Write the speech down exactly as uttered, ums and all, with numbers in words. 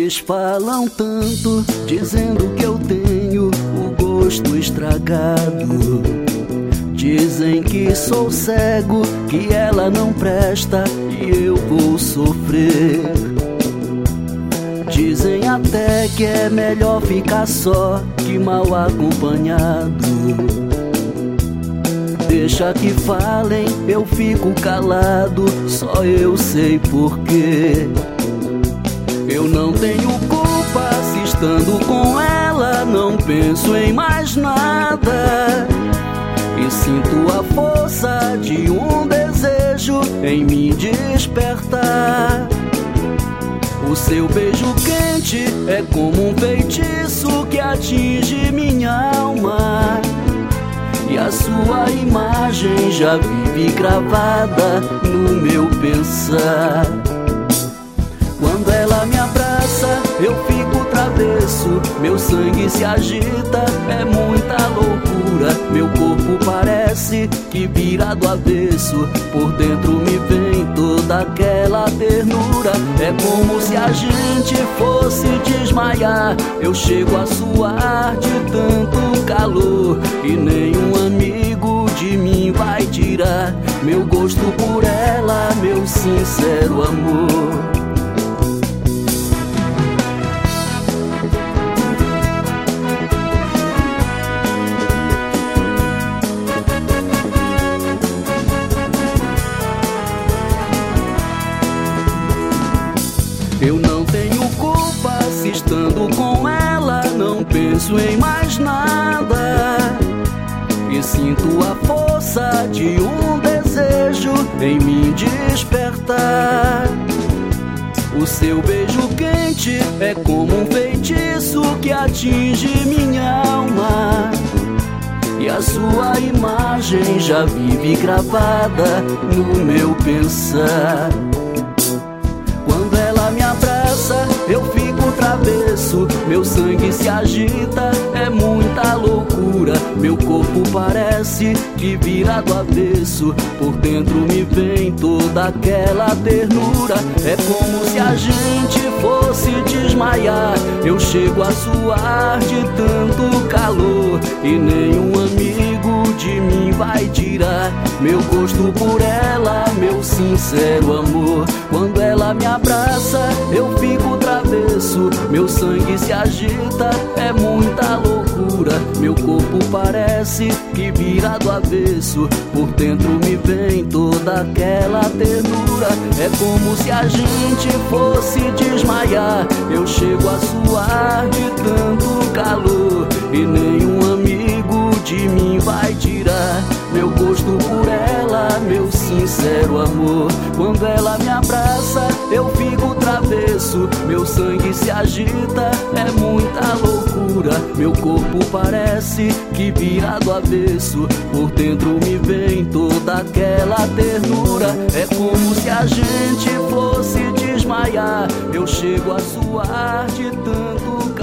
Eles falam tanto, dizendo que eu tenho o gosto estragado. Dizem que sou cego, que ela não presta e eu vou sofrer. Dizem até que é melhor ficar só que mal acompanhado. Deixa que falem, eu fico calado, só eu sei porquê. Eu não tenho culpa se estando com ela não penso em mais nada. E sinto a força de um desejo em me despertar. O seu beijo quente é como um feitiço que atinge minha alma. E a sua imagem já vive gravada no meu pensar. Quando ela me abraça, eu fico travesso. Meu sangue se agita, é muita loucura. Meu corpo parece que vira do avesso. Por dentro me vem toda aquela ternura. É como se a gente fosse desmaiar. Eu chego a suar de tanto calor. E nenhum amigo de mim vai tirar meu gosto por ela, meu sincero amor. Eu não tenho culpa se estando com ela não penso em mais nada. E sinto a força de um desejo em me despertar. O seu beijo quente é como um feitiço que atinge minha alma. E a sua imagem já vive gravada no meu pensar. Quando ela me abraça, eu fico travesso. Meu sangue se agita, é muita loucura. Meu corpo parece que vira do avesso. Por dentro me vem toda aquela ternura. É como se a gente fosse desmaiar. Eu chego a suar de tanto calor. E nenhum amigo de mim vai tirar meu gosto por ela, meu sincero amor. Quando ela me abraça, eu fico travesso. Meu sangue se agita, é muita loucura. Meu corpo parece que vira do avesso. Por dentro me vem toda aquela ternura. É como se a gente fosse desmaiar. Eu chego a suar de tanto calor. E nenhum amigo de mim vai tirar meu gosto por ela, meu sincero amor. Quando ela me abraça, eu fico travesso. Meu sangue se agita, é muita loucura. Meu corpo parece que vira do avesso. Por dentro me vem toda aquela ternura. É como se a gente fosse desmaiar. Eu chego a suar de tanto